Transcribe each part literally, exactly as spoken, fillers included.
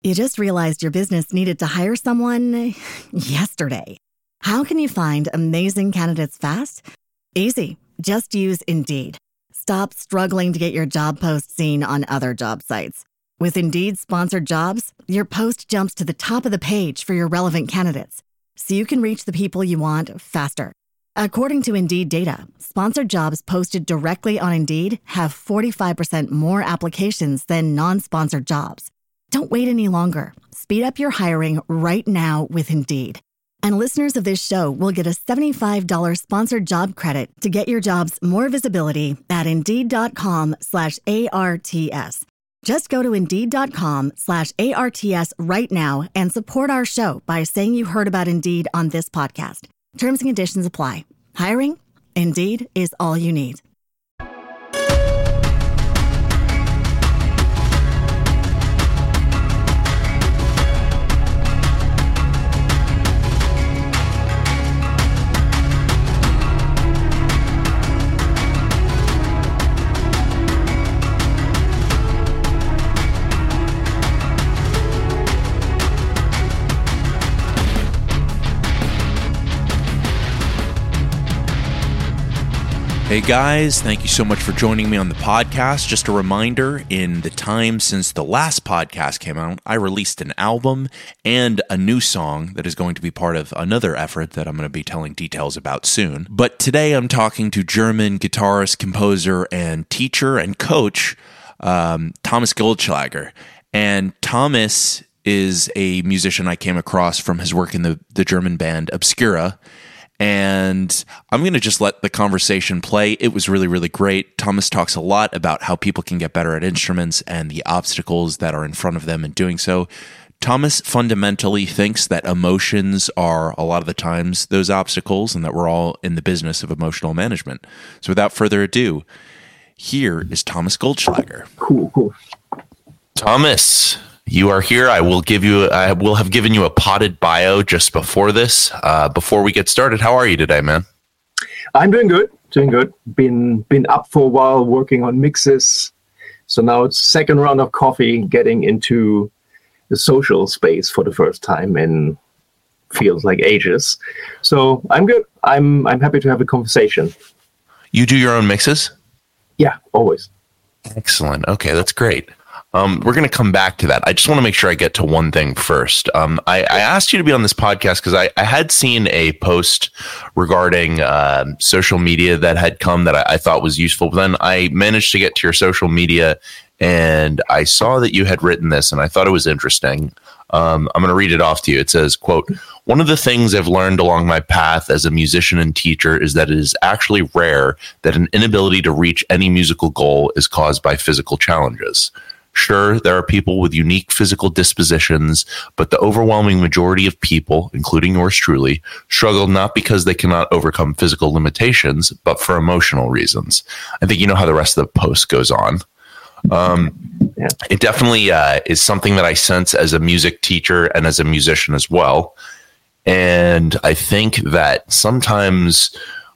You just realized your business needed to hire someone yesterday. How can you find amazing candidates fast? Easy. Just use Indeed. Stop struggling to get your job post seen on other job sites. With Indeed sponsored jobs, your post jumps to the top of the page for your relevant candidates, so you can reach the people you want faster. According to Indeed data, sponsored jobs posted directly on Indeed have forty-five percent more applications than non-sponsored jobs. Don't wait any longer. Speed up your hiring right now with Indeed. And listeners of this show will get a seventy-five dollars sponsored job credit to get your jobs more visibility at Indeed.com slash ARTS. Just go to Indeed.com slash ARTS right now and support our show by saying you heard about Indeed on this podcast. Terms and conditions apply. Hiring? Indeed is all you need. Hey guys, thank you so much for joining me on the podcast. Just a reminder, in the time since the last podcast came out, I released an album and a new song that is going to be part of another effort that I'm going to be telling details about soon. But today I'm talking to German guitarist, composer, and teacher and coach, um, Thomas Goldschlager. And Thomas is a musician I came across from his work in the, the German band Obscura. And I'm going to just let the conversation play. It was really, really great. Thomas talks a lot about how people can get better at instruments and the obstacles that are in front of them in doing so. Thomas fundamentally thinks that emotions are a lot of the times those obstacles and that we're all in the business of emotional management. So without further ado, here is Thomas Goldschlager. Cool, cool. Thomas, you are here. I will give you. I will have given you a potted bio just before this. Uh, before we get started, how are you today, man? I'm doing good. Doing good. Been been up for a while working on mixes. So now it's second round of coffee, getting into the social space for the first time in feels like ages. So I'm good. I'm I'm happy to have a conversation. You do your own mixes? Yeah, always. Excellent. Okay, that's great. Um, we're going to come back to that. I just want to make sure I get to one thing first. Um, I, I asked you to be on this podcast because I, I had seen a post regarding uh, social media that had come that I, I thought was useful. But then I managed to get to your social media and I saw that you had written this and I thought it was interesting. Um, I'm going to read it off to you. It says, quote, "One of the things I've learned along my path as a musician and teacher is that it is actually rare that an inability to reach any musical goal is caused by physical challenges. Sure, there are people with unique physical dispositions, but the overwhelming majority of people, including yours truly, struggle not because they cannot overcome physical limitations, but for emotional reasons." I think you know how the rest of the post goes on. Um, yeah. It definitely uh, is something that I sense as a music teacher and as a musician as well. And I think that sometimes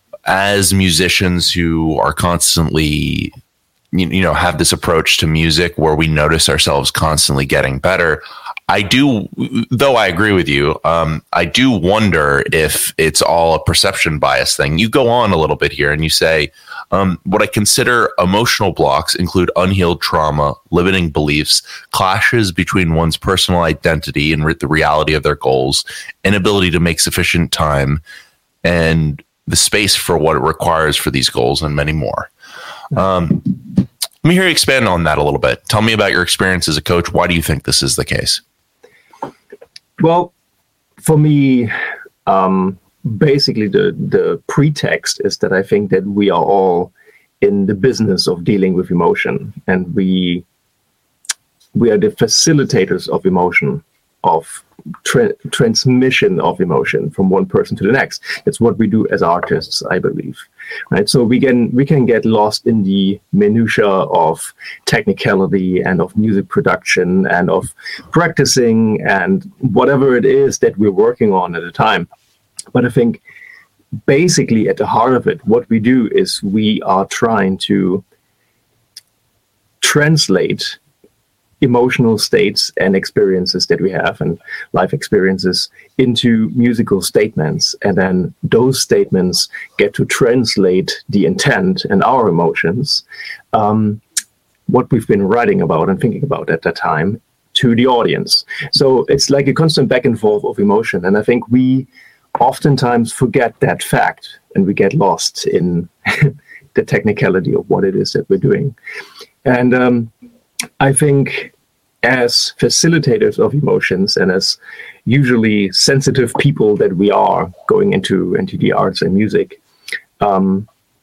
as musicians who are constantly you know, have this approach to music where we notice ourselves constantly getting better. I do, though I agree with you, um, I do wonder if it's all a perception bias thing. You go on a little bit here and you say, um, what I consider emotional blocks include unhealed trauma, limiting beliefs, clashes between one's personal identity and re- the reality of their goals, inability to make sufficient time, and the space for what it requires for these goals, and many more. Um, let me hear you expand on that a little bit. Tell me about your experience as a coach. Why do you think this is the case? Well, for me, um, basically the, the pretext is that I think that we are all in the business of dealing with emotion, and we we are the facilitators of emotion, of tra- transmission of emotion from one person to the next. It's what we do as artists, I believe. Right, so we can we can get lost in the minutia of technicality and of music production and of practicing and whatever it is that we're working on at a time. But I think basically at the heart of it, what we do is we are trying to translate emotional states and experiences that we have and life experiences into musical statements. And then those statements get to translate the intent and our emotions, um, what we've been writing about and thinking about at that time, to the audience. So it's like a constant back and forth of emotion. And I think we oftentimes forget that fact and we get lost in the technicality of what it is that we're doing. And um, I think as facilitators of emotions and as usually sensitive people that we are going into, into the arts and music, um,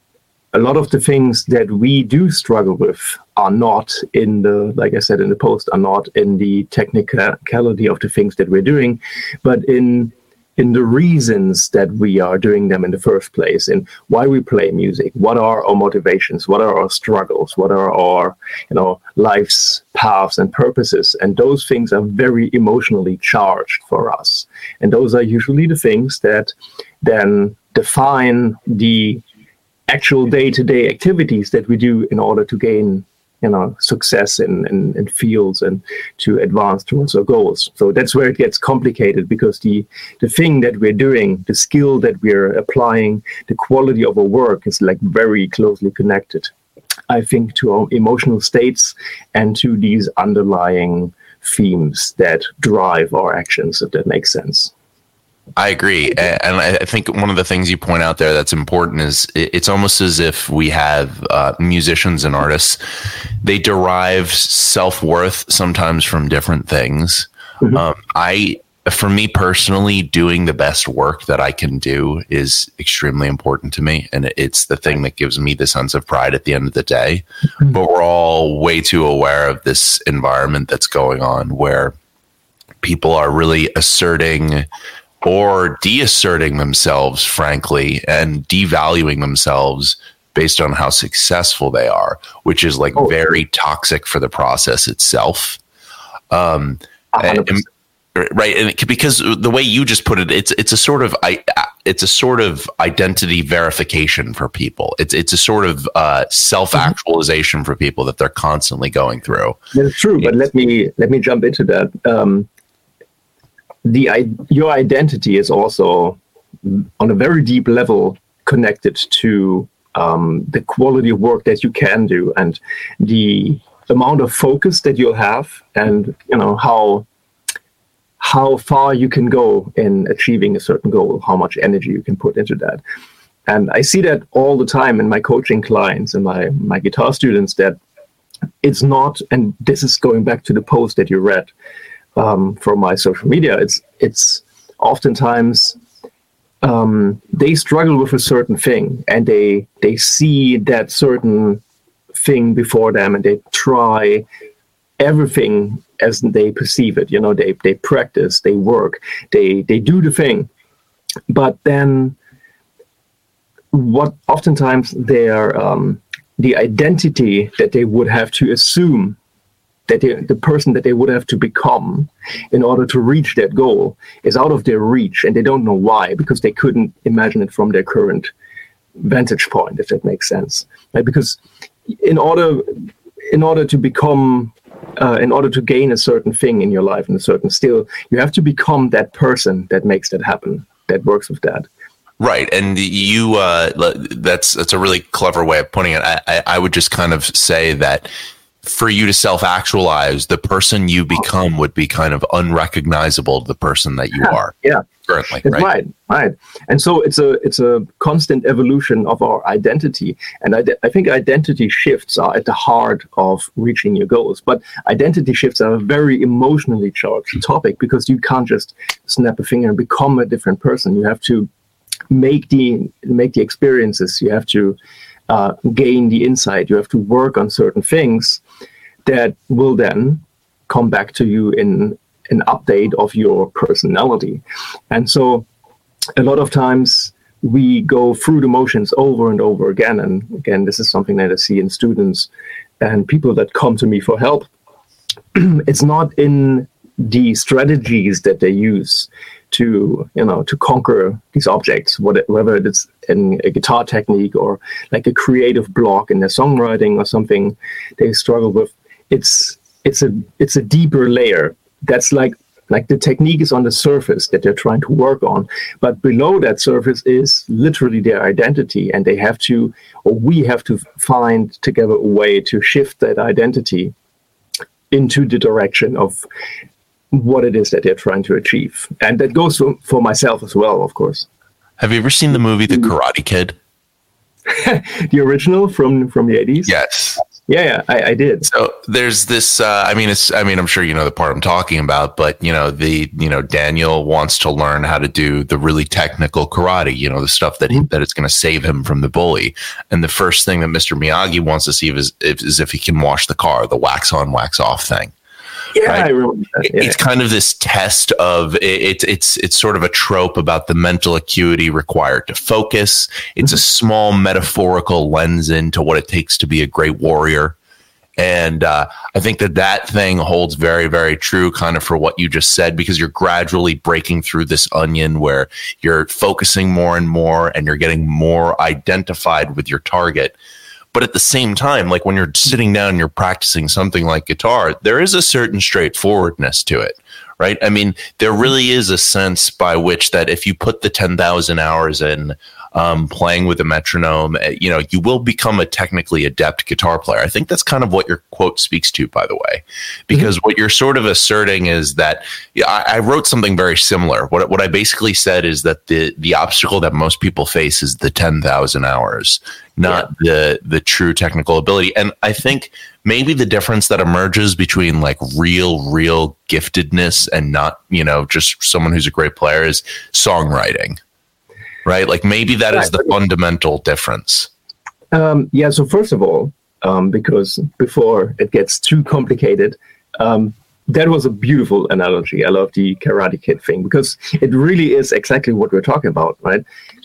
a lot of the things that we do struggle with are not in the, like I said in the post, are not in the technicality of the things that we're doing, but in in the reasons that we are doing them in the first place, and why we play music, what are our motivations, what are our struggles, what are our, you know, life's paths and purposes. And those things are very emotionally charged for us. And those are usually the things that then define the actual day-to-day activities that we do in order to gain, you know, success in, in, in fields and to advance towards our goals. So that's where it gets complicated, because the, the thing that we're doing, the skill that we're applying, the quality of our work is like very closely connected, I think, to our emotional states and to these underlying themes that drive our actions, if that makes sense. I agree. And I think one of the things you point out there that's important is it's almost as if we have uh, musicians and artists, they derive self-worth sometimes from different things. Mm-hmm. Um, I, for me personally, doing the best work that I can do is extremely important to me. And it's the thing that gives me the sense of pride at the end of the day. Mm-hmm. But we're all way too aware of this environment that's going on where people are really asserting or deasserting themselves, frankly, and devaluing themselves based on how successful they are, which is like oh. very toxic for the process itself. Um, and, right, and it, because the way you just put it, it's it's a sort of I, it's a sort of identity verification for people. It's it's a sort of uh, self-actualization for people that they're constantly going through. That's true, but let me let me jump into that. Um, The your identity is also on a very deep level connected to um, the quality of work that you can do and the amount of focus that you'll have, and you know how how far you can go in achieving a certain goal, how much energy you can put into that. And I see that all the time in my coaching clients and my my guitar students, that it's not, and this is going back to the post that you read Um, from my social media, it's it's oftentimes um, they struggle with a certain thing, and they they see that certain thing before them, and they try everything as they perceive it. You know, they they practice, they work, they they do the thing, but then what oftentimes their um, the identity that they would have to assume, that they, the person that they would have to become in order to reach that goal, is out of their reach, and they don't know why, because they couldn't imagine it from their current vantage point, if that makes sense. Right? Because in order in order to become, uh, in order to gain a certain thing in your life and a certain skill, you have to become that person that makes that happen, that works with that. Right, and you uh, that's that's a really clever way of putting it. I, I, I would just kind of say that for you to self-actualize, the person you become would be kind of unrecognizable to the person that you yeah, are. Yeah, currently, it's right? right, right. And so it's a it's a constant evolution of our identity, and I, I think identity shifts are at the heart of reaching your goals. But identity shifts are a very emotionally charged topic, because you can't just snap a finger and become a different person. You have to make the make the experiences. You have to uh, gain the insight. You have to work on certain things that will then come back to you in an update of your personality. And so a lot of times we go through the motions over and over again. And again, this is something that I see in students and people that come to me for help. It's not in the strategies that they use to, you know, to conquer these objects, whether it's in a guitar technique or like a creative block in their songwriting or something they struggle with. It's it's a it's a deeper layer. That's like like the technique is on the surface that they're trying to work on, but below that surface is literally their identity, and they have to, or we have to find together a way to shift that identity into the direction of what it is that they're trying to achieve. And that goes for, for myself as well, of course. Have you ever seen the movie The Karate Kid? The original from from the eighties? Yes. Yeah, yeah, I, I did. So there's this, uh, I mean, it's, I mean, I'm sure you know the part I'm talking about, but you know, the, you know, Daniel wants to learn how to do the really technical karate, you know, the stuff that he, that is going to save him from the bully. And the first thing that Mister Miyagi wants to see is, is if he can wash the car, the wax on, wax off thing. Yeah, right? I remember that. Yeah. It's kind of this test of it, it's it's it's sort of a trope about the mental acuity required to focus. It's mm-hmm. a small metaphorical lens into what it takes to be a great warrior. And uh, I think that that thing holds very, very true kind of for what you just said, because you're gradually breaking through this onion where you're focusing more and more and you're getting more identified with your target. But at the same time, like when you're sitting down and you're practicing something like guitar, there is a certain straightforwardness to it, right? I mean, there really is a sense by which that if you put the ten thousand hours in um, playing with a metronome, you know, you will become a technically adept guitar player. I think that's kind of what your quote speaks to, by the way, because mm-hmm. what you're sort of asserting is that yeah, I, I wrote something very similar. What what I basically said is that the the obstacle that most people face is the ten thousand hours, not yeah. the the true technical ability. And I think maybe the difference that emerges between like real, real giftedness and not, you know, just someone who's a great player is songwriting, right? Like maybe that is the fundamental difference. Um, yeah. So first of all, um, because before it gets too complicated, um, that was a beautiful analogy. I love the Karate Kid thing because it really is exactly what we're talking about, right?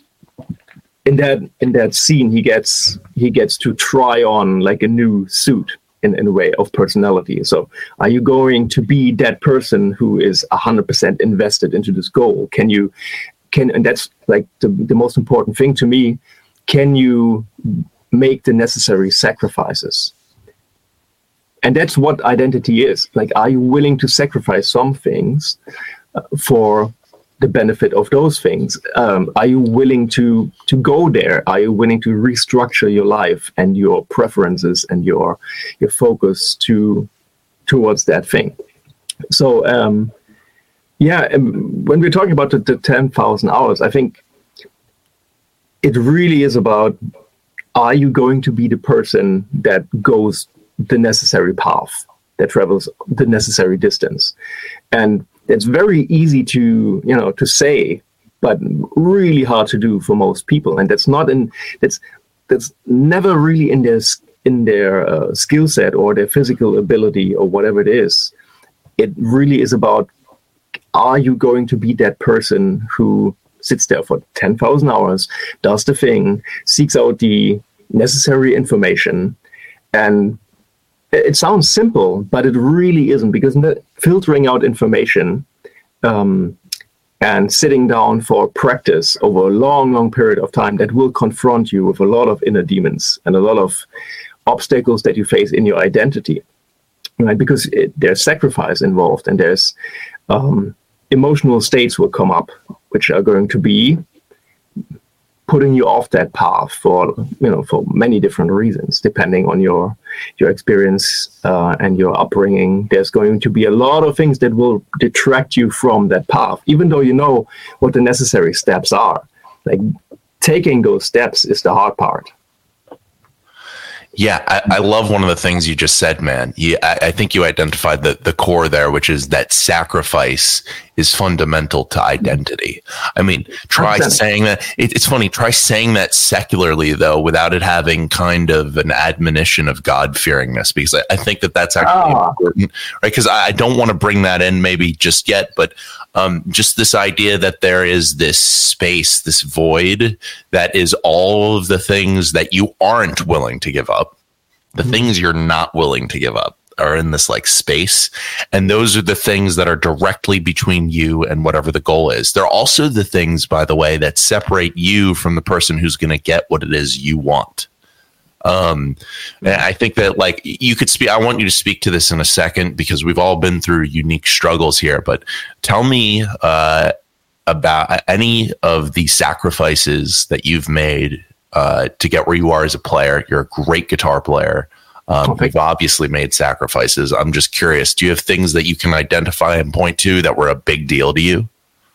In that in that scene, he gets he gets to try on like a new suit in, in a way of personality. So are you going to be that person who is one hundred percent invested into this goal? Can you, can and that's like the, the most important thing to me, can you make the necessary sacrifices? And that's what identity is. Like, are you willing to sacrifice some things uh, for the benefit of those things? Um, are you willing to to go there? Are you willing to restructure your life and your preferences and your your focus to towards that thing? So um, yeah, um, when we're talking about the, the ten thousand hours, I think it really is about, are you going to be the person that goes the necessary path, that travels the necessary distance? And it's very easy to, you know, to say, but really hard to do for most people. And that's not in, that's, that's never really in their, in their uh, skill set or their physical ability or whatever it is. It really is about, are you going to be that person who sits there for ten thousand hours, does the thing, seeks out the necessary information? And it sounds simple, but it really isn't, because filtering out information um, and sitting down for practice over a long, long period of time, that will confront you with a lot of inner demons and a lot of obstacles that you face in your identity, right? Because it, there's sacrifice involved, and there's um, emotional states will come up, which are going to be putting you off that path for, you know, for many different reasons, depending on your your experience uh, and your upbringing. There's going to be a lot of things that will detract you from that path, even though you know what the necessary steps are. Like, taking those steps is the hard part. Yeah, I, I love one of the things you just said, man. You, I, I think you identified the, the core there, which is that sacrifice is fundamental to identity. I mean, try saying that. It, it's funny, try saying that secularly, though, without it having kind of an admonition of God-fearingness, because I, I think that that's actually oh. important, right? Because I, I don't want to bring that in maybe just yet, but um, just this idea that there is this space, this void, that is all of the things that you aren't willing to give up. The mm-hmm. things you're not willing to give up are in this like space. And those are the things that are directly between you and whatever the goal is. They're also the things, by the way, that separate you from the person who's going to get what it is you want. Um, and I think that like you could speak, I want you to speak to this in a second because we've all been through unique struggles here, but tell me uh, about any of the sacrifices that you've made uh, to get where you are as a player. You're a great guitar player. Um, Okay. You've obviously made sacrifices. I'm just curious, do you have things that you can identify and point to that were a big deal to you?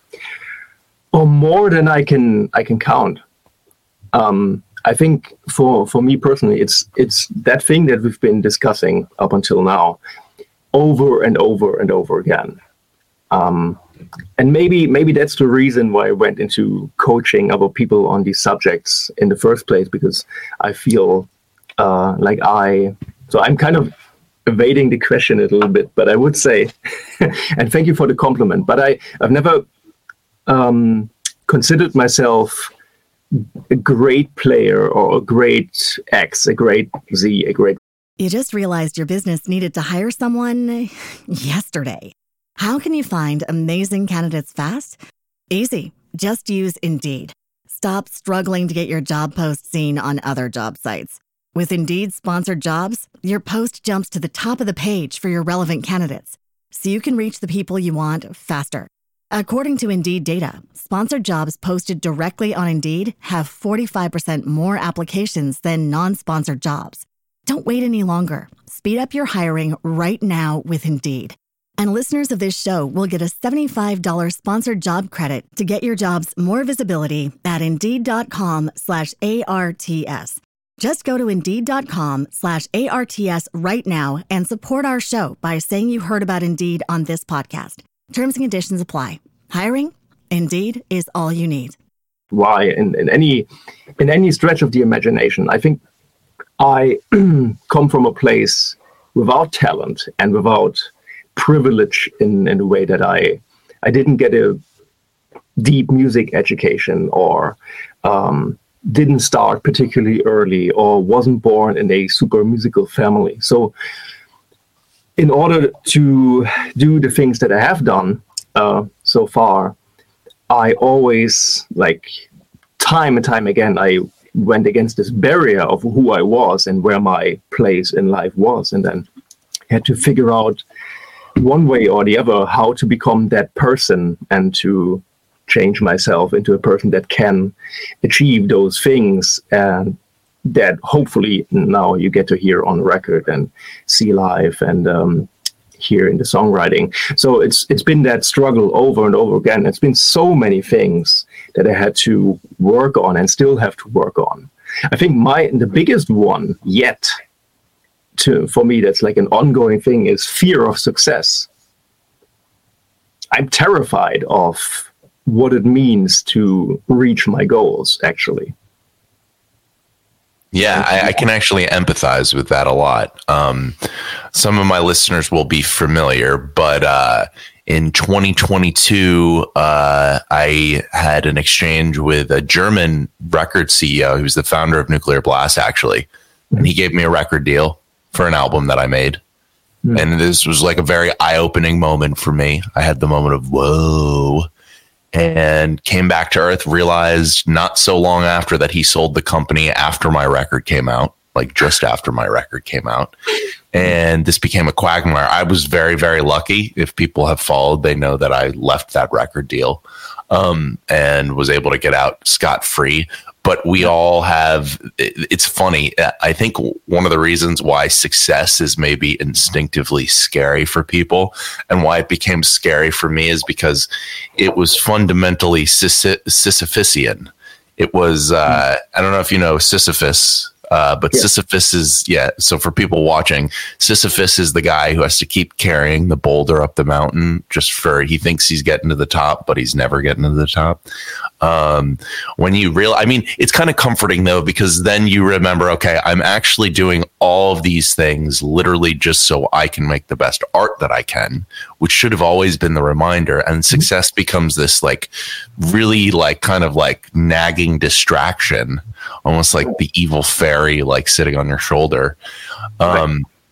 Or more than I can I can count. Um, I think for for me personally, it's it's that thing that we've been discussing up until now, over and over and over again. Um, and maybe maybe that's the reason why I went into coaching other people on these subjects in the first place, because I feel uh, like I so I'm kind of evading the question a little bit, but I would say, and thank you for the compliment, but I I've never um, considered myself a great player or a great X, a great Z, a great... You just realized your business needed to hire someone yesterday. How can you find amazing candidates fast? Easy. Just use Indeed. Stop struggling to get your job post seen on other job sites. With Indeed sponsored jobs, your post jumps to the top of the page for your relevant candidates, so you can reach the people you want faster. According to Indeed data, sponsored jobs posted directly on Indeed have forty-five percent more applications than non-sponsored jobs. Don't wait any longer. Speed up your hiring right now with Indeed. And listeners of this show will get a seventy-five dollars sponsored job credit to get your jobs more visibility at Indeed.com slash ARTS. Just go to Indeed.com slash ARTS right now and support our show by saying you heard about Indeed on this podcast. Terms and conditions apply. Hiring? Indeed is all you need. Why in, in any in any stretch of the imagination. I think I come from a place without talent and without privilege in, in a way that I I didn't get a deep music education or um, didn't start particularly early or wasn't born in a super musical family. So in order to do the things that I have done uh, so far, I always, like, time and time again, I went against this barrier of who I was and where my place in life was, and then had to figure out one way or the other how to become that person and to change myself into a person that can achieve those things and that hopefully now you get to hear on record and see live and um, hear in the songwriting. So it's it's been that struggle over and over again. It's been so many things that I had to work on and still have to work on. I think my the biggest one yet to for me that's like an ongoing thing is fear of success. I'm terrified of what it means to reach my goals, actually. Yeah, I, I can actually empathize with that a lot. Um, some of my listeners will be familiar, but uh, in twenty twenty-two, uh, I had an exchange with a German record C E O. He was the founder of Nuclear Blast, actually. And he gave me a record deal for an album that I made. Mm. And this was like a very eye-opening moment for me. I had the moment of, whoa. And came back to earth, realized not so long after that he sold the company after my record came out, like just after my record came out. And this became a quagmire. I was very, very lucky. If people have followed, they know that I left that record deal um, and was able to get out scot-free. But we all have, it's funny. I think one of the reasons why success is maybe instinctively scary for people and why it became scary for me is because it was fundamentally Sisyphusian. It was, uh, I don't know if you know Sisyphus, uh, but yeah. Sisyphus is, yeah. So for people watching, Sisyphus is the guy who has to keep carrying the boulder up the mountain just for, he thinks he's getting to the top, but he's never getting to the top. Um, when you real, I mean, it's kind of comforting though, because then you remember, okay, I'm actually doing all of these things literally just so I can make the best art that I can, which should have always been the reminder. And success becomes this like really like kind of like nagging distraction, almost like the evil fairy, like sitting on your shoulder. Um,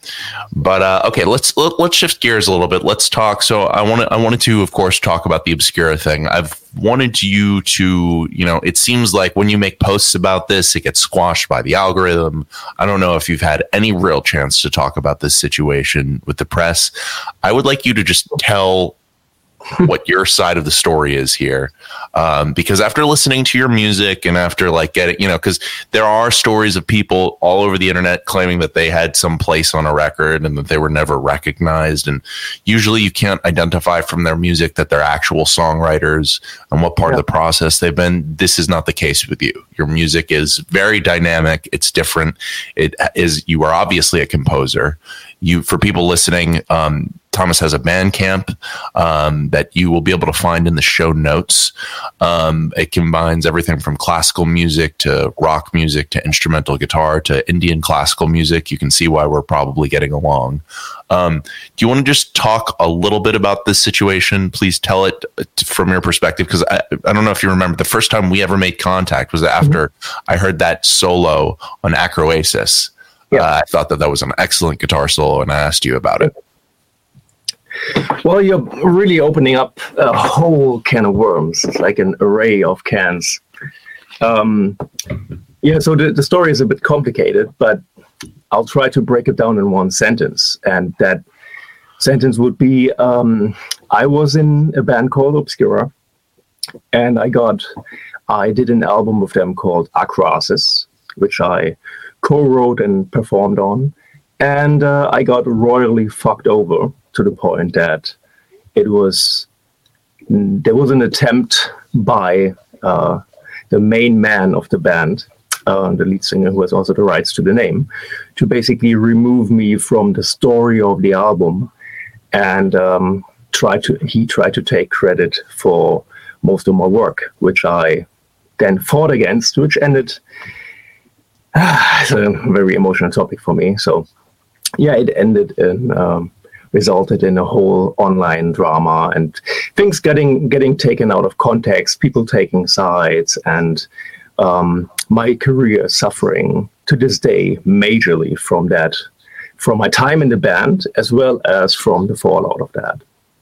But uh, okay, let's let, let's shift gears a little bit. Let's talk. So I wanted I wanted to, of course, talk about the Obscura thing. I've wanted you to, you know, it seems like when you make posts about this, it gets squashed by the algorithm. I don't know if you've had any real chance to talk about this situation with the press. I would like you to just tell what your side of the story is here, um, because after listening to your music and after like getting, you know, because there are stories of people all over the internet claiming that they had some place on a record and that they were never recognized, and usually you can't identify from their music that they're actual songwriters and what part yeah. of the process they've been. This is not the case with you. Your music is very dynamic. It's different. It is, you are obviously a composer. You, for people listening, um, Thomas has a Bandcamp um, that you will be able to find in the show notes. Um, it combines everything from classical music to rock music to instrumental guitar to Indian classical music. You can see why we're probably getting along. Um, do you want to just talk a little bit about this situation? Please tell it from your perspective, because I, I don't know if you remember, the first time we ever made contact was after mm-hmm. I heard that solo on Acroasis. Yeah. Uh, I thought that that was an excellent guitar solo, and I asked you about it. Well, you're really opening up a whole can of worms. It's like an array of cans. Um, yeah, so the, the story is a bit complicated, but I'll try to break it down in one sentence. And that sentence would be, um, I was in a band called Obscura, and I got, I did an album with them called Acroasis, which I co-wrote and performed on. And uh, I got royally fucked over to the point that it was, there was an attempt by uh, the main man of the band, uh, the lead singer who has also the rights to the name, to basically remove me from the story of the album. And um, try to, he tried to take credit for most of my work, which I then fought against, which ended, uh, it's a very emotional topic for me. So yeah, it ended in, um, resulted in a whole online drama and things getting getting taken out of context, people taking sides, and um, my career suffering to this day majorly from that, from my time in the band, as well as from the fallout of that.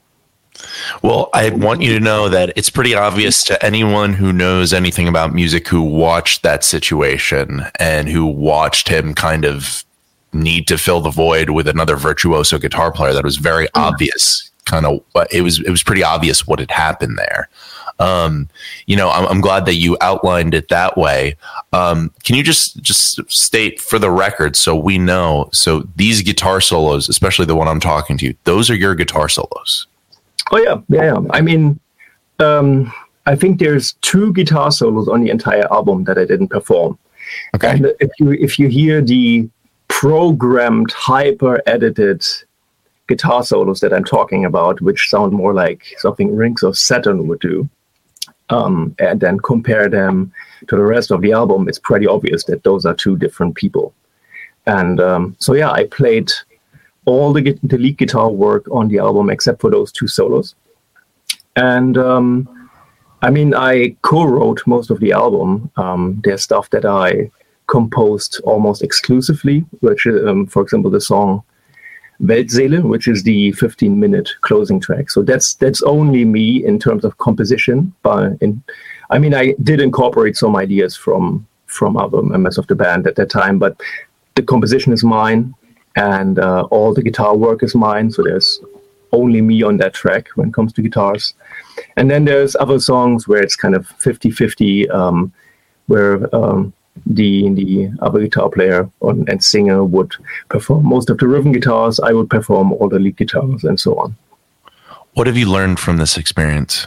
Well, I want you to know that it's pretty obvious to anyone who knows anything about music, who watched that situation and who watched him kind of need to fill the void with another virtuoso guitar player, that was very obvious. Kind of, it was it was pretty obvious what had happened there. Um, you know, I'm, I'm glad that you outlined it that way. Um, can you just just state for the record, so we know? So these guitar solos, especially the one I'm talking to, those are your guitar solos. Oh yeah, yeah. yeah. I mean, um, I think there's two guitar solos on the entire album that I didn't perform. Okay. And if you if you hear the programmed, hyper-edited guitar solos that I'm talking about, which sound more like something Rings of Saturn would do, um, and then compare them to the rest of the album, it's pretty obvious that those are two different people. And um, so, yeah, I played all the, the lead guitar work on the album except for those two solos. And um, I mean, I co-wrote most of the album. Um, there's stuff that I composed almost exclusively, which, um, for example, the song Weltseele, which is the fifteen minute closing track. So that's that's only me in terms of composition. But in, I mean, I did incorporate some ideas from from other members of the band at that time, but the composition is mine, and uh, all the guitar work is mine. So there's only me on that track when it comes to guitars. And then there's other songs where it's kind of fifty-fifty, um, where um, the the other guitar player on, and singer would perform most of the rhythm guitars. I would perform all the lead guitars and so on. What have you learned from this experience?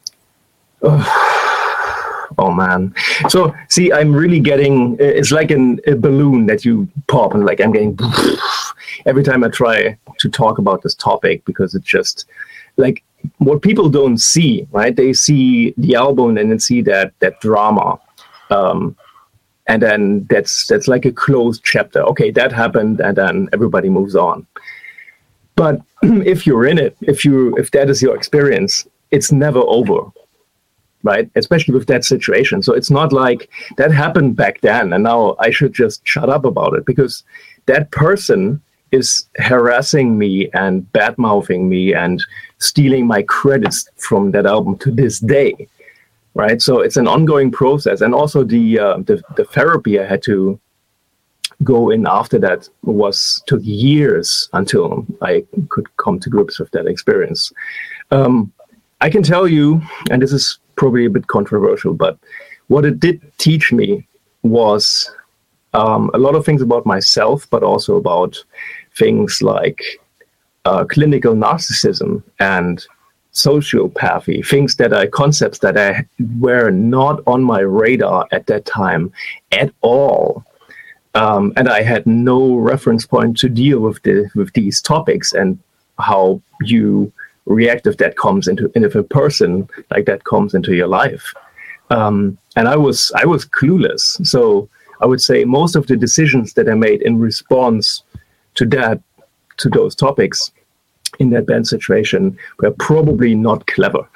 Oh, oh man. So see, I'm really getting, it's like an, a balloon that you pop, and like I'm getting every time I try to talk about this topic, because it's just like what people don't see, right? They see the album and then see that that drama. Um, And then that's that's like a closed chapter. Okay, that happened, and then everybody moves on. But if you're in it, if you if that is your experience, it's never over, right? Especially with that situation. So it's not like that happened back then, and now I should just shut up about it, because that person is harassing me and bad-mouthing me and stealing my credits from that album to this day, right? So it's an ongoing process. And also the uh, the, the therapy I had to go in after that was took years until I could come to grips with that experience. Um, I can tell you, and this is probably a bit controversial, but what it did teach me was um, a lot of things about myself, but also about things like uh, clinical narcissism and sociopathy, things that I, concepts that I were not on my radar at that time at all. Um, and I had no reference point to deal with the with these topics and how you react if that comes into, and if a person like that comes into your life. Um, and I was I was clueless. So I would say most of the decisions that I made in response to that, to those topics in that band situation, were probably not clever.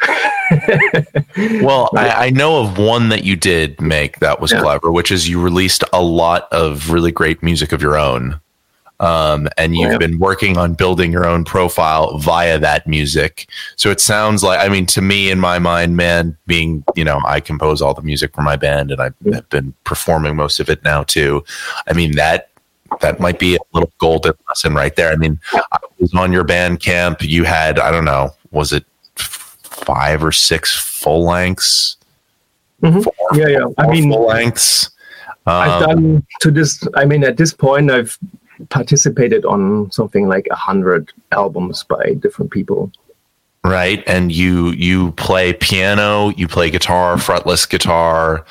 Well, I, I know of one that you did make that was yeah. clever, which is you released a lot of really great music of your own. Um, and you've yeah. been working on building your own profile via that music. So it sounds like, I mean, to me, in my mind, man, being, you know, I compose all the music for my band and I've yeah. been performing most of it now too. I mean, that that might be a little golden lesson right there. I mean, I was on your Bandcamp. You had, I don't know, was it five or six full lengths? Mm-hmm. Four, yeah, yeah. Four I mean, full lengths. Um, I've done to this. I mean, at this point, I've participated on something like a hundred albums by different people. Right. And you, you play piano, you play guitar, fretless guitar.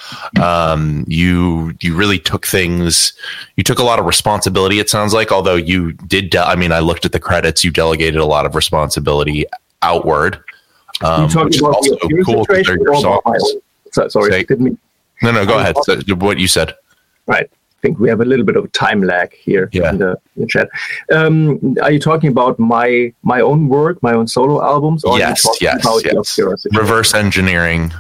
Um, you, you really took things, you took a lot of responsibility. It sounds like, although you did, de- I mean, I looked at the credits, you delegated a lot of responsibility outward. Um, you talking about also your cool to hear your songs. So, sorry, Say, didn't me. No, no, go ahead. So, what you said. Right. I think we have a little bit of time lag here yeah. in, the, in the chat. Um, are you talking about my my own work, my own solo albums? Or yes, are you yes, about yes. Reverse engineering.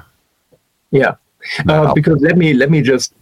Yeah, uh, because let me let me just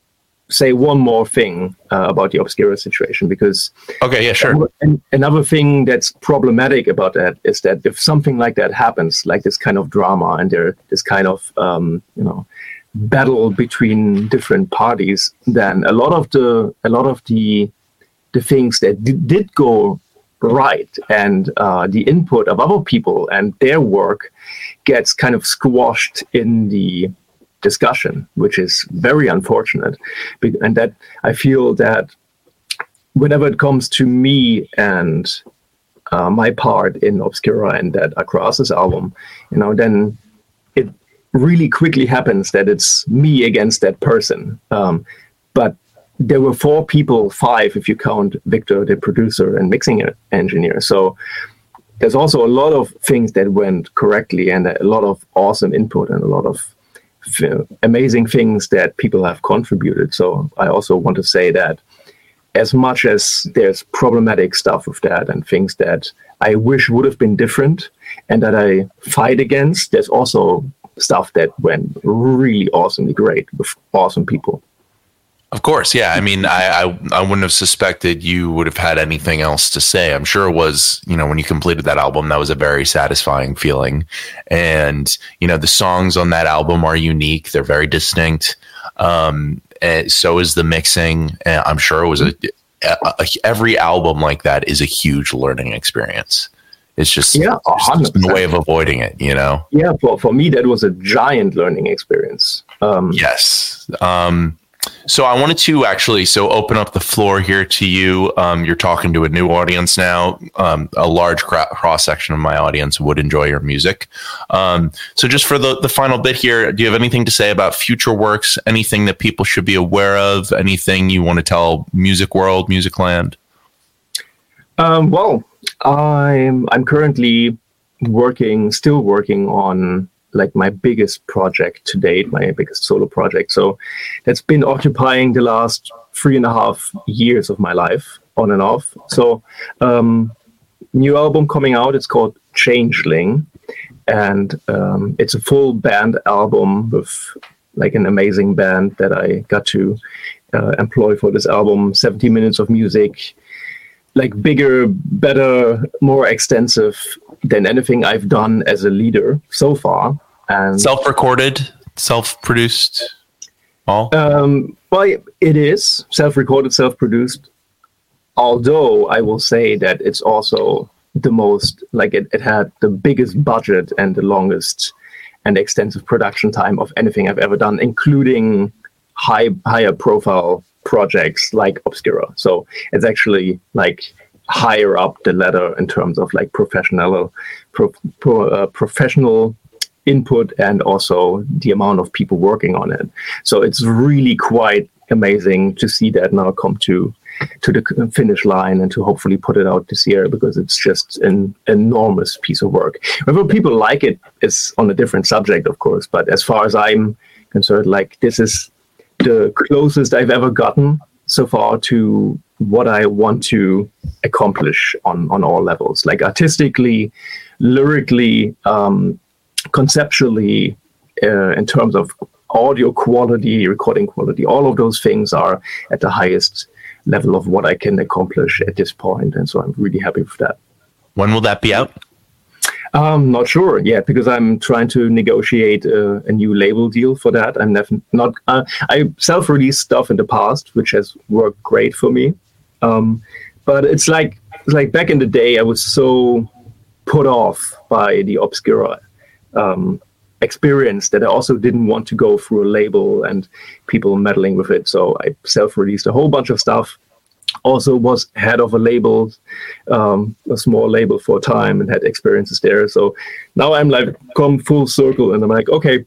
say one more thing uh, about the Obscura situation. Because okay, yeah, sure. Another, another thing that's problematic about that is that if something like that happens, like this kind of drama and there this kind of um, you know. battle between different parties, then a lot of the a lot of the the things that d- did go right and uh, the input of other people and their work gets kind of squashed in the discussion, which is very unfortunate. And that I feel that whenever it comes to me and uh, my part in Obscura and that Across's album, you know, then it really quickly happens that it's me against that person. Um, but there were four people, five if you count Victor, the producer and mixing engineer. So there's also a lot of things that went correctly and a lot of awesome input and a lot of f- amazing things that people have contributed. So I also want to say that as much as there's problematic stuff with that and things that I wish would have been different and that I fight against, there's also stuff that went really awesomely great with awesome people. Of course, yeah. I mean, I, I I wouldn't have suspected you would have had anything else to say. I'm sure it was, you know, when you completed that album, that was a very satisfying feeling. And, you know, the songs on that album are unique. They're very distinct. Um, and so is the mixing. And I'm sure it was a, a, a every album like that is a huge learning experience. It's just, yeah, it's just a way of avoiding it, you know? Yeah, for, for me, that was a giant learning experience. Um, yes. Um, so I wanted to actually, so open up the floor here to you. Um, you're talking to a new audience now. Um, a large cr- cross section of my audience would enjoy your music. Um, so just for the, the final bit here, do you have anything to say about future works? Anything that people should be aware of? Anything you want to tell Music World, Music Land? Um, well, I'm I'm currently working, still working on like my biggest project to date, my biggest solo project. So that's been occupying the last three and a half years of my life, on and off. So um, new album coming out. It's called Changeling, and um, it's a full band album with like an amazing band that I got to uh, employ for this album. seventy minutes of music. like bigger, better, more extensive than anything I've done as a leader so far. And self-recorded, self-produced, all? Um, well, it is self-recorded, self-produced. Although I will say that it's also the most, like it, it had the biggest budget and the longest and extensive production time of anything I've ever done, including high, higher profile projects like Obscura. So it's actually like higher up the ladder in terms of like professional, pro, pro, uh, professional input and also the amount of people working on it. So it's really quite amazing to see that now come to to the finish line and to hopefully put it out this year, because it's just an enormous piece of work. Whether people like it is on a different subject, of course, but as far as I'm concerned, like this is the closest I've ever gotten so far to what I want to accomplish on, on all levels, like artistically, lyrically, um, conceptually, uh, in terms of audio quality, recording quality. All of those things are at the highest level of what I can accomplish at this point, and so I'm really happy with that. When will that be out? I'm not sure yet, because I'm trying to negotiate a, a new label deal for that. I'm nef- not. Uh, I self-released stuff in the past, which has worked great for me. Um, but it's like it's like back in the day, I was so put off by the Obscura um, experience that I also didn't want to go through a label and people meddling with it. So I self-released a whole bunch of stuff. Also was head of a label, um, a small label for a time, and had experiences there. So now I'm like come full circle, and I'm like, okay,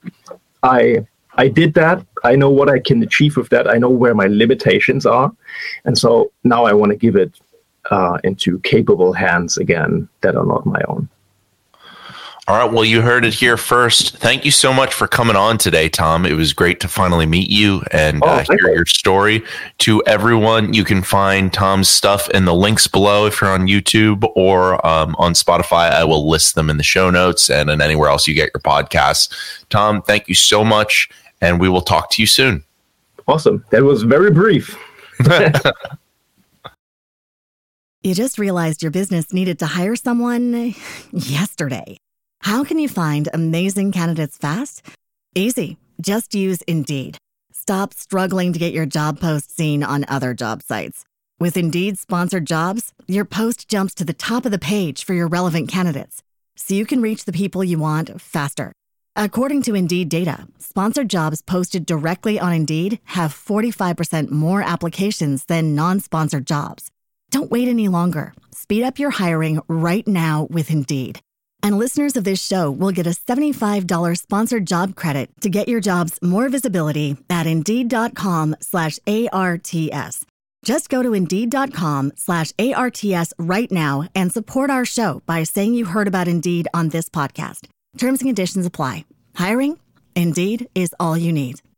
I I did that. I know what I can achieve with that. I know where my limitations are, and so now I want to give it uh, into capable hands again that are not my own. All right. Well, you heard it here first. Thank you so much for coming on today, Tom. It was great to finally meet you and oh, uh, hear you. your story. To everyone, you can find Tom's stuff in the links below if you're on YouTube or um, on Spotify. I will list them in the show notes and in anywhere else you get your podcasts. Tom, thank you so much, and we will talk to you soon. Awesome. That was very brief. You just realized your business needed to hire someone yesterday. How can you find amazing candidates fast? Easy. Just use Indeed. Stop struggling to get your job post seen on other job sites. With Indeed sponsored jobs, your post jumps to the top of the page for your relevant candidates, so you can reach the people you want faster. According to Indeed data, sponsored jobs posted directly on Indeed have forty-five percent more applications than non-sponsored jobs. Don't wait any longer. Speed up your hiring right now with Indeed. And listeners of this show will get a seventy-five dollars sponsored job credit to get your jobs more visibility at Indeed.com slash ARTS. Just go to Indeed.com slash ARTS right now and support our show by saying you heard about Indeed on this podcast. Terms and conditions apply. Hiring? Indeed is all you need.